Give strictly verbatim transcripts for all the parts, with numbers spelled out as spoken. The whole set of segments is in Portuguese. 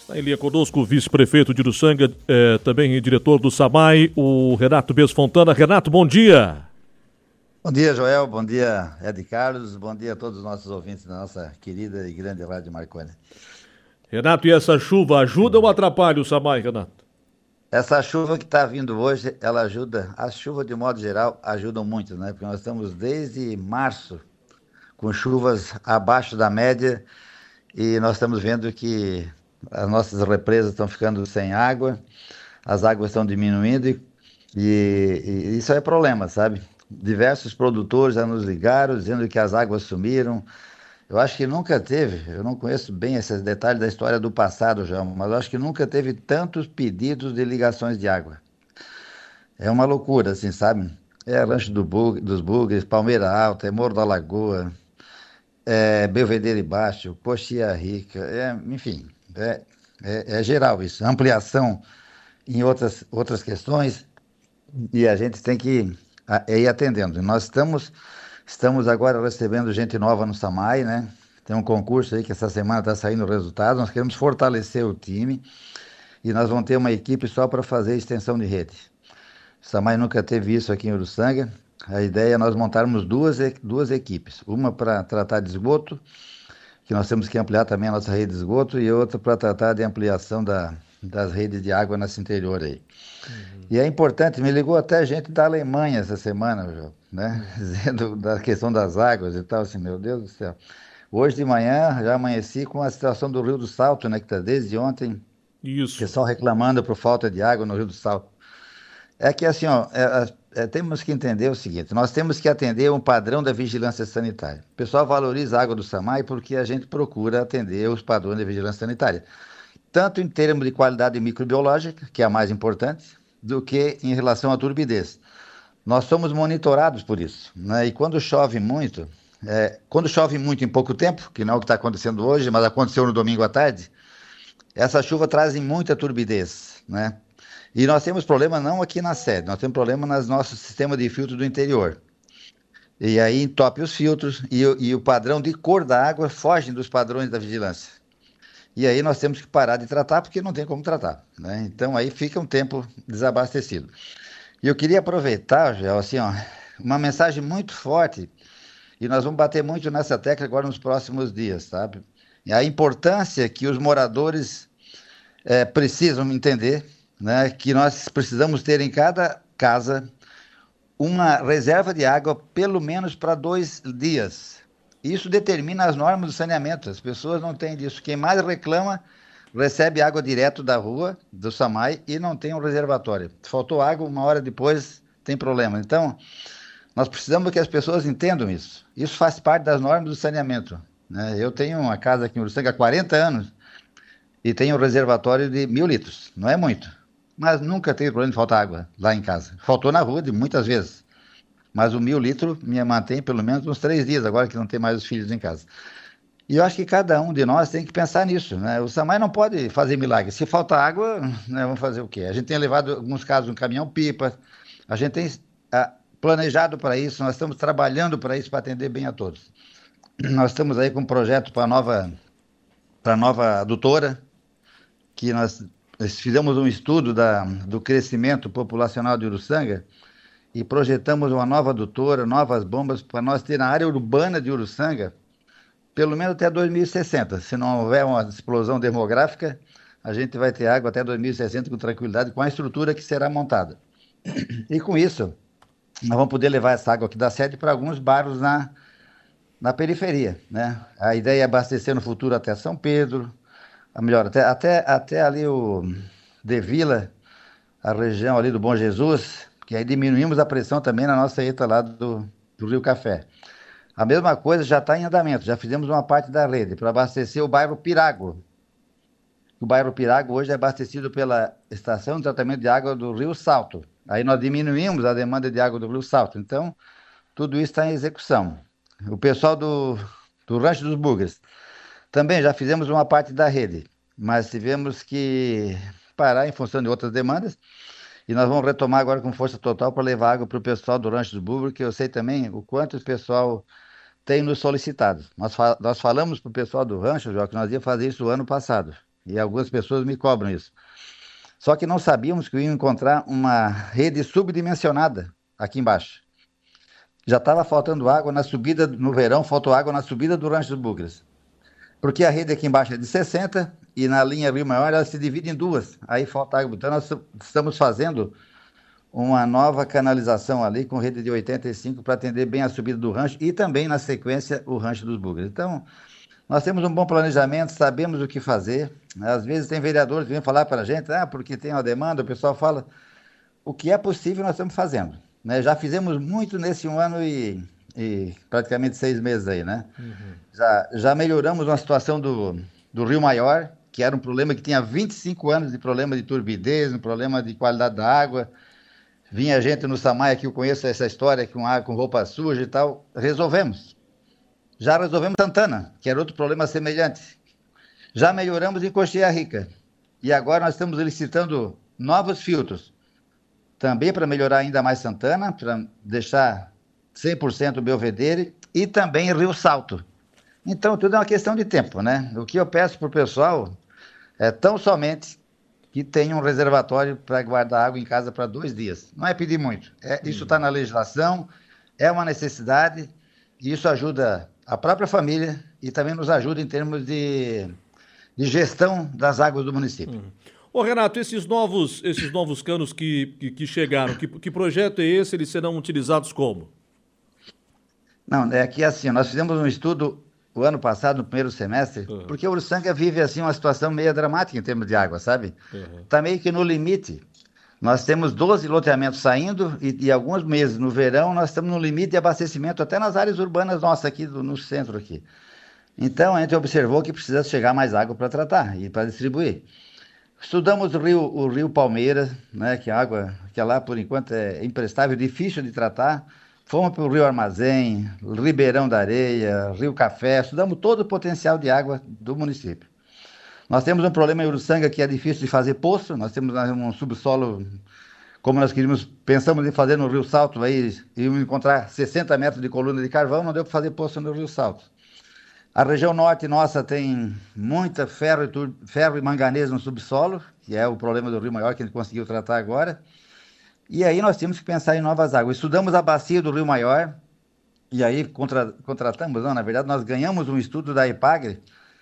Está em linha conosco o vice-prefeito de Uruçanga, eh, também diretor do SAMAI, o Renato Bez Fontana. Renato, bom dia. Bom dia, Joel. Bom dia, Ed Carlos. Bom dia a todos os nossos ouvintes da nossa querida e grande Rádio Marconi. Renato, e essa chuva ajuda ou atrapalha o SAMAI, Renato? Essa chuva que está vindo hoje, ela ajuda. As chuvas, de modo geral, ajudam muito, né? Porque nós estamos desde março com chuvas abaixo da média e nós estamos vendo que as nossas represas estão ficando sem água, as águas estão diminuindo e, e, e isso é problema, sabe? Diversos produtores já nos ligaram dizendo que as águas sumiram. Eu acho que nunca teve, eu não conheço bem esses detalhes da história do passado, João, mas eu acho que nunca teve tantos pedidos de ligações de água. É uma loucura, assim, sabe? É Rancho do Bug, dos Bugres, Palmeira Alta, é Morro da Lagoa, é Belvedere Baixo, Coxilha Rica, é, enfim, é, é, é geral isso. Ampliação em outras, outras questões e a gente tem que a, ir atendendo. Nós estamos, estamos agora recebendo gente nova no SAMAI, né? Tem um concurso aí que essa semana está saindo o resultado. Nós queremos fortalecer o time e nós vamos ter uma equipe só para fazer extensão de rede. O SAMAI nunca teve isso aqui em Uruçanga. A ideia é nós montarmos duas, duas equipes. Uma para tratar de esgoto, que nós temos que ampliar também a nossa rede de esgoto, e outra para tratar de ampliação da, das redes de água nesse interior aí. Uhum. E é importante, me ligou até gente da Alemanha essa semana, né? Uhum. Dizendo da questão das águas e tal, assim, meu Deus do céu. Hoje de manhã já amanheci com a situação do Rio do Salto, né? Que está desde ontem. Isso. O pessoal reclamando por falta de água no Rio do Salto. É que assim, ó, é, é, temos que entender o seguinte, nós temos que atender um padrão da vigilância sanitária. O pessoal valoriza a água do SAMAI porque a gente procura atender os padrões da vigilância sanitária. Tanto em termos de qualidade microbiológica, que é a mais importante, do que em relação à turbidez. Nós somos monitorados por isso, né? E quando chove muito, é, quando chove muito em pouco tempo, que não é o que está acontecendo hoje, mas aconteceu no domingo à tarde, essa chuva traz muita turbidez, né? E nós temos problema não aqui na sede, nós temos problema nos nossos sistemas de filtro do interior. E aí entope os filtros e, e o padrão de cor da água foge dos padrões da vigilância. E aí nós temos que parar de tratar porque não tem como tratar, né? Então aí fica um tempo desabastecido. E eu queria aproveitar, já, assim, ó, uma mensagem muito forte, e nós vamos bater muito nessa tecla agora nos próximos dias, sabe? E a importância que os moradores é, precisam entender, né, que nós precisamos ter em cada casa uma reserva de água pelo menos para dois dias. Isso determina as normas do saneamento. As pessoas não têm disso. Quem mais reclama recebe água direto da rua, do SAMAI, e não tem um reservatório. Faltou água, uma hora depois tem problema. Então, nós precisamos que as pessoas entendam isso. Isso faz parte das normas do saneamento, né? Eu tenho uma casa aqui em Uruçanga há quarenta anos e tenho um reservatório de mil litros. Não é muito. Mas nunca teve problema de faltar água lá em casa. Faltou na rua de muitas vezes. Mas o mil litros me mantém pelo menos uns três dias, agora que não tem mais os filhos em casa. E eu acho que cada um de nós tem que pensar nisso, né? O SAMAI não pode fazer milagre. Se falta água, né, vamos fazer o quê? A gente tem levado, em alguns casos, um caminhão-pipa. A gente tem ah, planejado para isso, nós estamos trabalhando para isso, para atender bem a todos. Nós estamos aí com um projeto para a nova, para a nova adutora, que nós... Nós fizemos um estudo da, do crescimento populacional de Uruçanga e projetamos uma nova adutora, novas bombas, para nós ter na área urbana de Uruçanga, pelo menos até dois mil e sessenta. Se não houver uma explosão demográfica, a gente vai ter água até dois mil e sessenta com tranquilidade, com a estrutura que será montada. E com isso, nós vamos poder levar essa água aqui da sede para alguns bairros na, na periferia, né? A ideia é abastecer no futuro até São Pedro, a melhor, até, até, até ali o de Vila, a região ali do Bom Jesus, que aí diminuímos a pressão também na nossa reta lá do, do Rio Café. A mesma coisa já está em andamento, já fizemos uma parte da rede para abastecer o bairro Pirago. O bairro Pirago hoje é abastecido pela estação de tratamento de água do Rio Salto. Aí nós diminuímos a demanda de água do Rio Salto, então tudo isso está em execução. O pessoal do, do Rancho dos Bugres, também já fizemos uma parte da rede, mas tivemos que parar em função de outras demandas e nós vamos retomar agora com força total para levar água para o pessoal do Rancho do Bugre, que eu sei também o quanto o pessoal tem nos solicitado. Nós, fa nós falamos para o pessoal do Rancho, João, que nós ia fazer isso o ano passado. e algumas pessoas me cobram isso. Só que não sabíamos que eu ia encontrar uma rede subdimensionada aqui embaixo. Já estava faltando água na subida, no verão, faltou água na subida do Rancho dos Bugres. Porque a rede aqui embaixo é de sessenta e na linha Rio Maior ela se divide em duas. Aí falta água. Então nós estamos fazendo uma nova canalização ali com rede de oitenta e cinco para atender bem a subida do rancho e também, na sequência, o Rancho dos Bugres. Então, nós temos um bom planejamento, sabemos o que fazer. Às vezes tem vereadores que vêm falar para a gente, ah, porque tem uma demanda, o pessoal fala, o que é possível nós estamos fazendo. Né? Já fizemos muito nesse um ano e, e praticamente seis meses aí, né? Uhum. Já, já melhoramos uma situação do, do Rio Maior, que era um problema que tinha vinte e cinco anos de problema de turbidez, um problema de qualidade da água. Vinha gente no Samay, que eu conheço essa história, com água com roupa suja e tal, resolvemos. Já resolvemos Santana, que era outro problema semelhante. Já melhoramos em Coxilha Rica. E agora nós estamos licitando novos filtros. Também para melhorar ainda mais Santana, para deixar cem por cento Belvedere e também Rio Salto. Então, tudo é uma questão de tempo, né? O que eu peço para o pessoal é tão somente que tenha um reservatório para guardar água em casa para dois dias. Não é pedir muito. É, isso está na legislação, é uma necessidade, e isso ajuda a própria família e também nos ajuda em termos de, de gestão das águas do município. Hum. Ô Renato, esses novos, esses novos canos que, que, que chegaram, que, que projeto é esse? Eles serão utilizados como? Não, é que assim, nós fizemos um estudo o ano passado, no primeiro semestre, uhum. porque o Uruçanga vive assim uma situação meio dramática em termos de água, sabe? Está uhum. meio que no limite. Nós temos doze loteamentos saindo e, e alguns meses no verão nós estamos no limite de abastecimento até nas áreas urbanas nossas aqui, do, no centro aqui. Então a gente observou que precisa chegar mais água para tratar e para distribuir. Estudamos o rio, o rio Palmeira, né, que a água que lá por enquanto é imprestável, difícil de tratar. Fomos para o Rio Armazém, Ribeirão da Areia, Rio Café, estudamos todo o potencial de água do município. Nós temos um problema em Uruçanga que é difícil de fazer poço, nós temos um subsolo, como nós queríamos, pensamos em fazer no Rio Salto, aí íamos encontrar sessenta metros de coluna de carvão, não deu para fazer poço no Rio Salto. A região norte nossa tem muita ferro e, tur... ferro e manganês no subsolo, que é o problema do Rio Maior que a gente conseguiu tratar agora. E aí nós temos que pensar em novas águas. Estudamos a bacia do Rio Maior, e aí contra, contratamos, não, na verdade nós ganhamos um estudo da EPAGRE,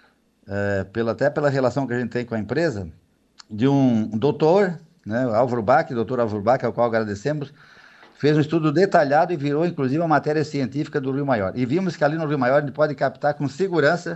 é, pela, até pela relação que a gente tem com a empresa, de um, um doutor, né, Álvaro Bach, doutor Álvaro Bach, ao qual agradecemos, fez um estudo detalhado e virou inclusive uma matéria científica do Rio Maior. E vimos que ali no Rio Maior a gente pode captar com segurança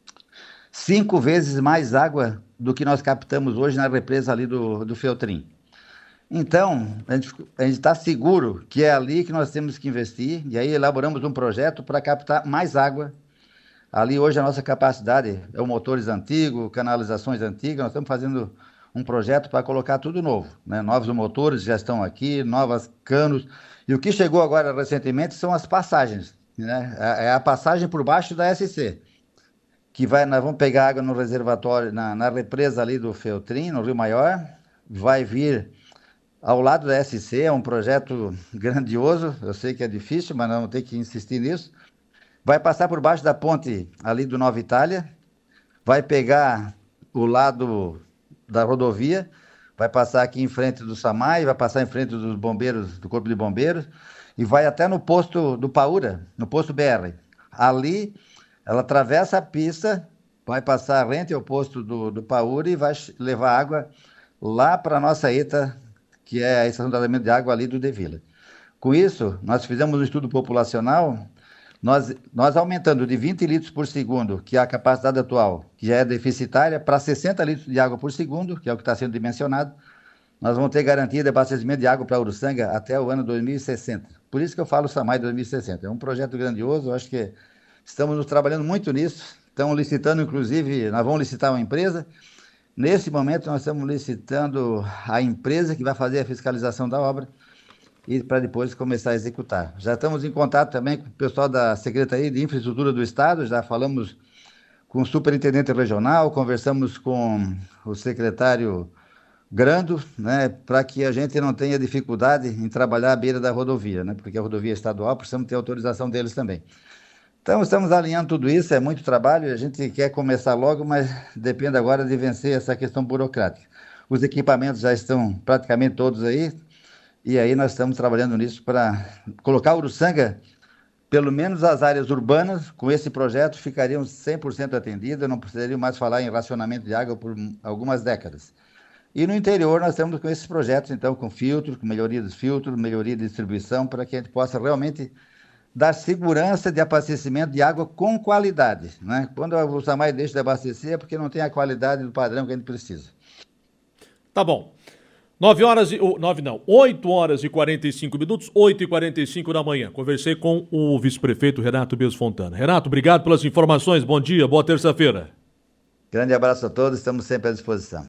cinco vezes mais água do que nós captamos hoje na represa ali do, do Feltrim. Então, a gente está seguro que é ali que nós temos que investir, e aí elaboramos um projeto para captar mais água. Ali hoje a nossa capacidade é o motores antigos, canalizações antigas, nós estamos fazendo um projeto para colocar tudo novo, né? Novos motores já estão aqui, novas canos, e o que chegou agora recentemente são as passagens, né? É a passagem por baixo da S C, que vai, nós vamos pegar água no reservatório, na, na represa ali do Feltrim, no Rio Maior, vai vir ao lado da S C, é um projeto grandioso, eu sei que é difícil, mas nós vamos ter que insistir nisso. Vai passar por baixo da ponte ali do Nova Itália, vai pegar o lado da rodovia, vai passar aqui em frente do Samay, vai passar em frente dos bombeiros, do Corpo de Bombeiros, e vai até no posto do Paúra, no posto B R. Ali, ela atravessa a pista, vai passar rente ao posto do, do Paúra e vai levar água lá para a nossa E T A, que é a Estação de Tratamento de Água ali do Devila. Com isso, nós fizemos um estudo populacional, nós, nós aumentando de vinte litros por segundo, que é a capacidade atual, que já é deficitária, para sessenta litros de água por segundo, que é o que está sendo dimensionado, nós vamos ter garantia de abastecimento de água para Uruçanga até o ano dois mil e sessenta. Por isso que eu falo Samay dois mil e sessenta. É um projeto grandioso, eu acho que estamos trabalhando muito nisso, estamos licitando, inclusive, nós vamos licitar uma empresa. Nesse momento, nós estamos licitando a empresa que vai fazer a fiscalização da obra e para depois começar a executar. Já estamos em contato também com o pessoal da Secretaria de Infraestrutura do Estado, já falamos com o superintendente regional, conversamos com o secretário Grando, né, para que a gente não tenha dificuldade em trabalhar à beira da rodovia, né, porque a rodovia é estadual, precisamos ter autorização deles também. Então, estamos alinhando tudo isso, é muito trabalho, a gente quer começar logo, mas depende agora de vencer essa questão burocrática. Os equipamentos já estão praticamente todos aí, e aí nós estamos trabalhando nisso para colocar Uruçanga, pelo menos as áreas urbanas, com esse projeto, ficariam cem por cento atendidas, não precisariam mais falar em racionamento de água por algumas décadas. E no interior nós estamos com esses projetos, então, com filtros, com melhoria dos filtros, melhoria de distribuição, para que a gente possa realmente dar segurança de abastecimento de água com qualidade, né? Quando o SAMAI deixa de abastecer é porque não tem a qualidade do padrão que a gente precisa. Tá bom. Nove horas e... oh, nove não, oito horas e quarenta e cinco minutos, oito e quarenta e cinco da manhã. Conversei com o vice-prefeito Renato Bez Fontana. Renato, obrigado pelas informações. Bom dia, boa terça-feira. Grande abraço a todos, estamos sempre à disposição.